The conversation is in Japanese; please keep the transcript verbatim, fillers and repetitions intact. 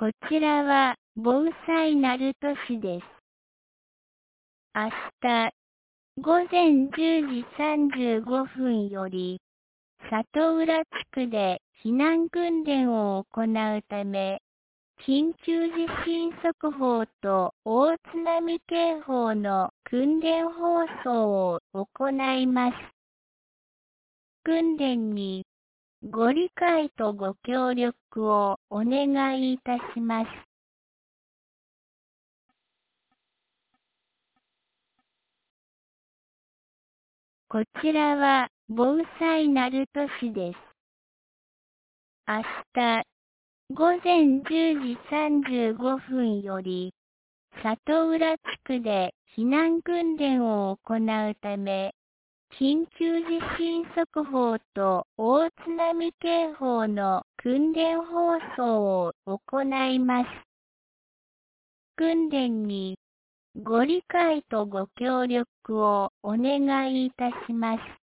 こちらは防災鳴門市です。明日、午前じゅうじさんじゅうごふんより、里浦地区で避難訓練を行うため、緊急地震速報と大津波警報の訓練放送を行います。訓練にご理解とご協力をお願いいたします。こちらは防災鳴門市です。明日、午前じゅうじさんじゅうごふんより、里浦地区で避難訓練を行うため、緊急地震速報と大津波警報の訓練放送を行います。訓練にご理解とご協力をお願いいたします。